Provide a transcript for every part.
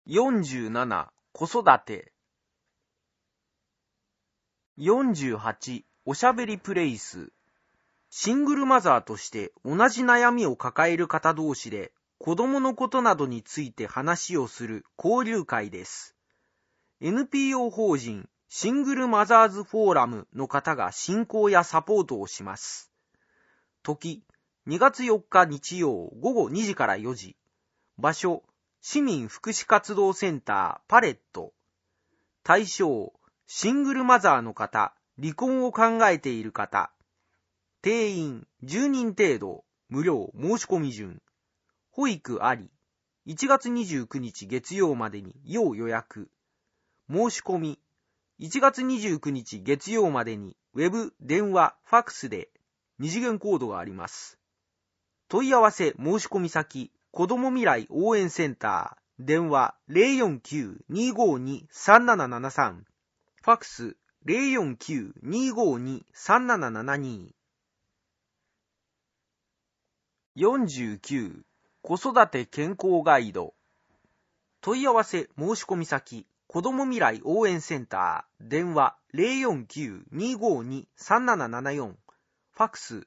47、子育て。48、おしゃべりプレイス。シングルマザーとして同じ悩みを抱える方同士で子供のことなどについて話をする交流会です。NPO 法人シングルマザーズフォーラムの方が進行やサポートをします。時、2月4日日曜午後2時から4時。場所、市民福祉活動センターパレット。対象、シングルマザーの方、離婚を考えている方。定員10人程度、無料申し込み順。保育あり。1月29日月曜までに要予約。申し込み。1月29日月曜までにウェブ、電話、ファックスで二次元コードがあります。問い合わせ申し込み先、子ども未来応援センター、電話 049-252-3773、ファックス 049-252-3772。49、子育て健康ガイド。問い合わせ申し込み先、子ども未来応援センター、電話 049-252-3774、ファックス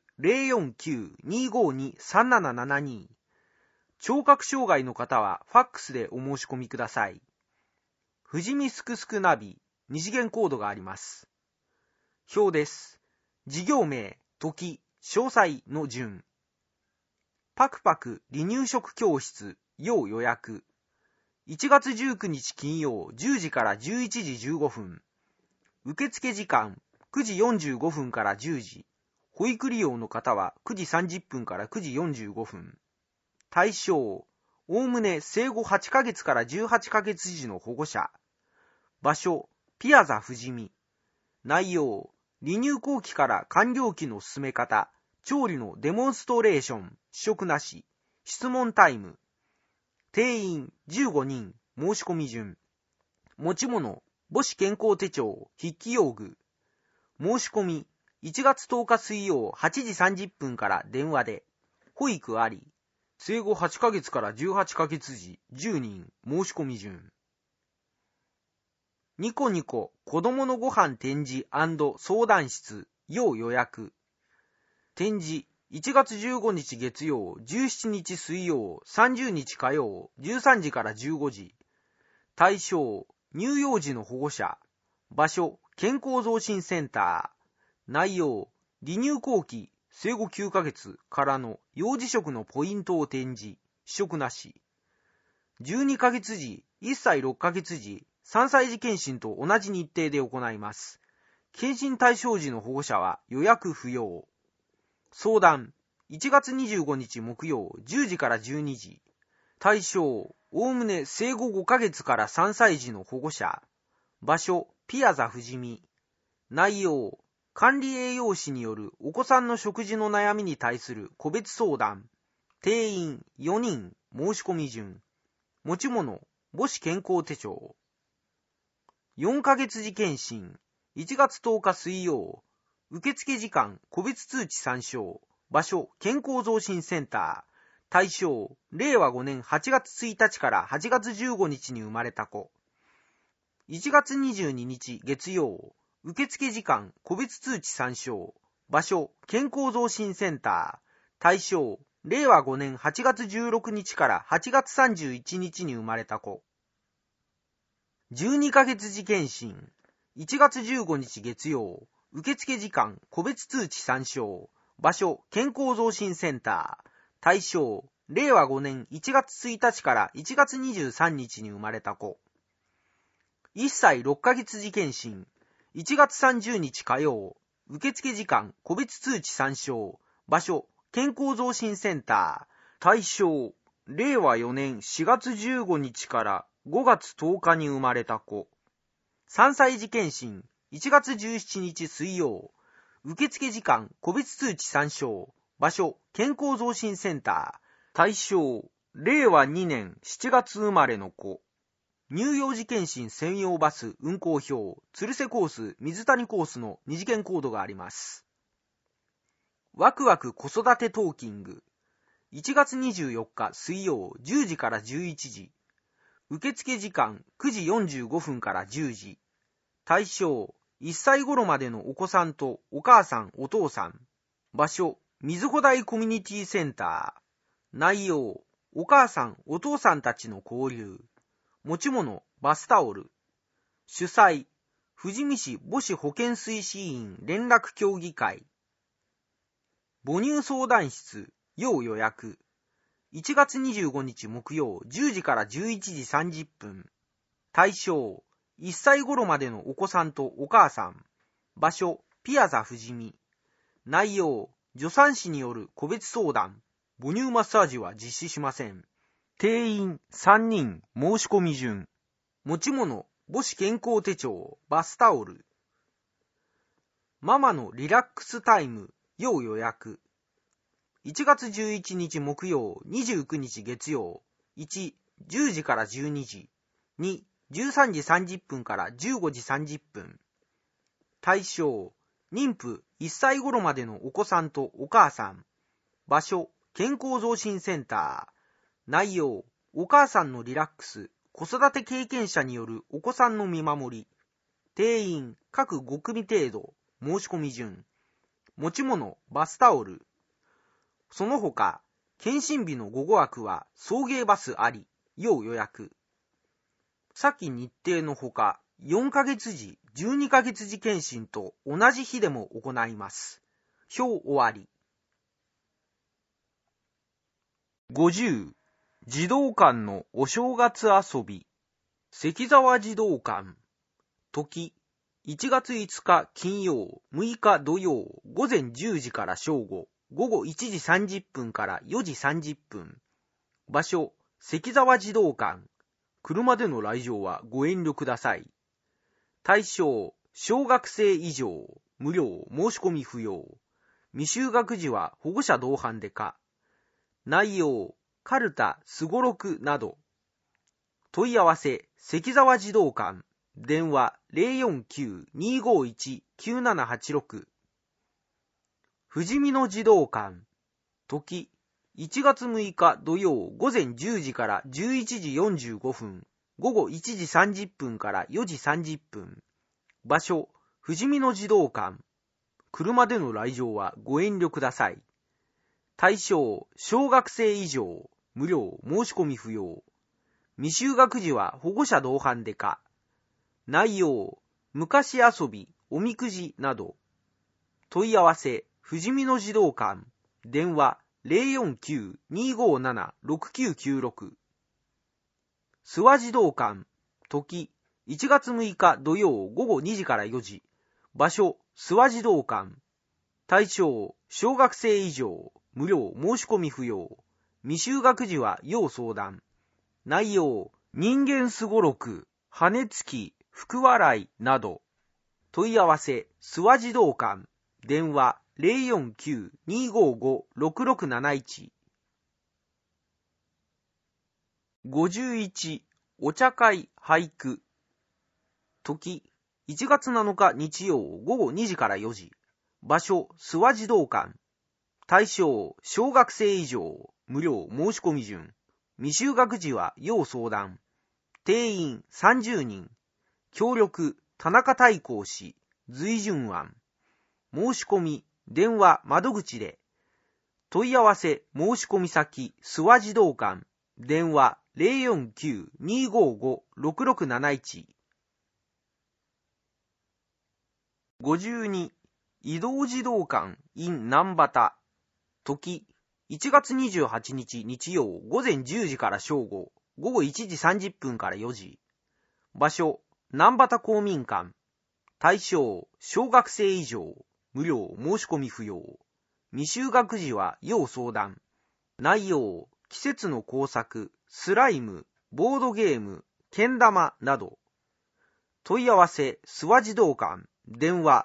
049-252-3772。聴覚障害の方はファックスでお申し込みください。富士見すくすくナビ、二次元コードがあります。表です。事業名、時、詳細の順。パクパク離乳食教室、要予約。1月19日金曜10時から11時15分。受付時間9時45分から10時。保育利用の方は9時30分から9時45分。対象、おおむね生後8ヶ月から18ヶ月児の保護者。場所、ピアザ富士見。内容、離乳後期から完了期の進め方、調理のデモンストレーション、試食なし、質問タイム。定員15人、申し込み順。持ち物、母子健康手帳、筆記用具。申し込み、1月10日水曜8時30分から電話で。保育あり。生後8ヶ月から18ヶ月時10人、申し込み順。ニコニコ子供のご飯展示&相談室、要予約。展示、1月15日月曜、17日水曜、30日火曜、13時から15時。対象、乳幼児の保護者。場所、健康増進センター。内容、離乳後期、生後9ヶ月からの幼児食のポイントを展示、試食なし。12ヶ月時、1歳6ヶ月時、3歳児検診と同じ日程で行います。検診対象時の保護者は予約不要。相談、1月25日木曜10時から12時。対象、おおむね生後5ヶ月から3歳児の保護者。場所、ピアザ富士見。内容、管理栄養士によるお子さんの食事の悩みに対する個別相談。定員4人、申し込み順。持ち物、母子健康手帳。4ヶ月時検診、1月10日水曜。受付時間、個別通知参照。場所、健康増進センター。対象、令和5年8月1日から8月15日に生まれた子。1月22日月曜。受付時間、個別通知参照。場所、健康増進センター。対象、令和5年8月16日から8月31日に生まれた子。12ヶ月時検診。1月15日月曜。受付時間、個別通知参照。場所、健康増進センター。対象、令和5年1月1日から1月23日に生まれた子。1歳6ヶ月時検診。1月30日火曜。受付時間、個別通知参照。場所、健康増進センター。対象、令和4年4月15日から5月10日に生まれた子。3歳児検診。1月17日水曜。受付時間、個別通知参照。場所、健康増進センター。対象、令和2年7月生まれの子。乳幼児検診専用バス運行表、鶴瀬コース、水谷コースの二次元コードがあります。ワクワク子育てトーキング。1月24日水曜10時から11時。 受付時間9時45分から10時。対象、1歳頃までのお子さんとお母さん、お父さん。場所、水穂台コミュニティセンター。内容、お母さん、お父さんたちの交流。持ち物、バスタオル。主催、富士見市母子保健推進員連絡協議会。母乳相談室、要予約。1月25日木曜10時から11時30分。対象、1歳頃までのお子さんとお母さん。場所、ピアザ富士見。内容、助産師による個別相談。母乳マッサージは実施しません。定員3人、申し込み順。持ち物、母子健康手帳、バスタオル。ママのリラックスタイム、要予約。1月11日木曜、29日月曜。1、10時から12時。2、13時30分から15時30分。対象、妊婦1歳頃までのお子さんとお母さん。場所、健康増進センター。内容、お母さんのリラックス、子育て経験者によるお子さんの見守り。定員、各5組程度。申し込み順。持ち物、バスタオル。その他、検診日の午後枠は送迎バスあり、要予約。先日程のほか、4ヶ月時、12ヶ月時検診と同じ日でも行います。表終わり。50、児童館のお正月遊び。関沢児童館。時、1月5日金曜、6日土曜、午前10時から正午、午後1時30分から4時30分。場所、関沢児童館。車での来場はご遠慮ください。対象、小学生以上、無料、申し込み不要。未就学児は保護者同伴で可。内容、カルタ、すごろくなど。問い合わせ、関沢児童館。電話 049-251-9786。富士見の児童館。時、1月6日土曜午前10時から11時45分、午後1時30分から4時30分。場所、富士見の児童館。車での来場はご遠慮ください。対象、小学生以上、無料、申し込み不要。未就学児は保護者同伴で可。内容、昔遊び、おみくじなど。問い合わせ、富士見の児童館。電話 049-257-6996。諏訪児童館。時、1月6日土曜午後2時から4時。場所、諏訪児童館。対象、小学生以上、無料、申し込み不要。未就学児は要相談。内容、人間すごろく、羽根つき、福笑いなど。問い合わせ、諏訪児童館。電話 049-255-6671。51、お茶会俳句。時、1月7日日曜午後2時から4時。場所、諏訪児童館。対象、小学生以上、無料、申し込み順。未就学児は要相談。定員30人。協力、田中太閤氏、随順案。申し込み、電話、窓口で。問い合わせ、申し込み先、諏訪児童館。電話 049-255-6671。52、移動児童館 in 南畑。時、1月28日日曜午前10時から正午、午後1時30分から4時。場所、南畑公民館。対象、小学生以上、無料、申し込み不要。未就学児は要相談。内容、季節の工作、スライム、ボードゲーム、けん玉など。問い合わせ、諏訪児童館。電話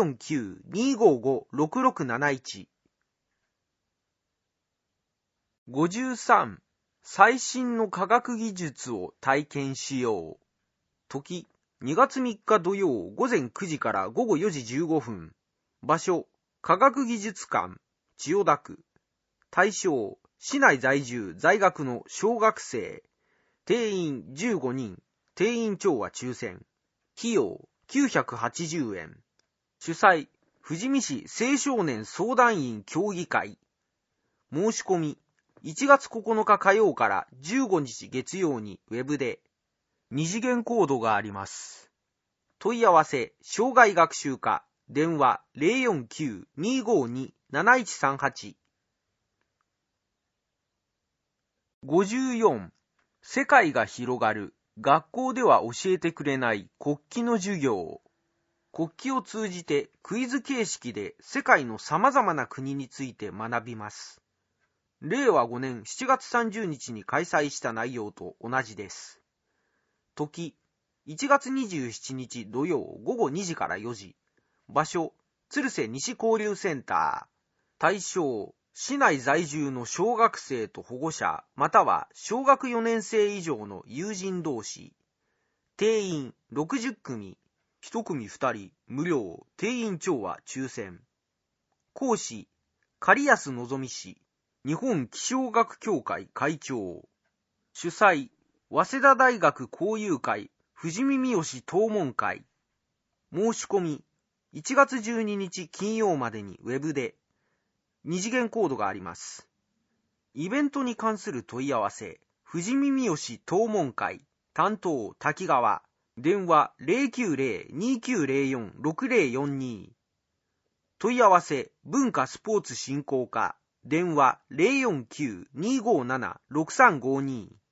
049-255-6671。53、最新の科学技術を体験しよう。時、2月3日土曜午前9時から午後4時15分。場所、科学技術館、千代田区。対象、市内在住在学の小学生。 定員15人、定員長は抽選。費用980円。主催、富士見市青少年相談員協議会。申し込み、1月9日火曜から15日月曜にウェブで、2次元コードがあります。問い合わせ、障害学習課、電話 049-252-7138。54. 世界が広がる、学校では教えてくれない国旗の授業。国旗を通じてクイズ形式で世界の様々な国について学びます。令和5年7月30日に開催した内容と同じです。時、1月27日土曜午後2時から4時。場所、鶴瀬西交流センター。対象、市内在住の小学生と保護者、または小学4年生以上の友人同士。定員60組、1組2人、無料、定員長は抽選。講師、狩安のぞみ氏、日本気象学協会会長。主催、早稲田大学交友会、富士見三好東門会。申し込み、1月12日金曜までにウェブで、2次元コードがあります。イベントに関する問い合わせ、富士見三好東門会、担当滝川、電話 090-2904-6042。問い合わせ、文化スポーツ振興課、電話 049-257-6352。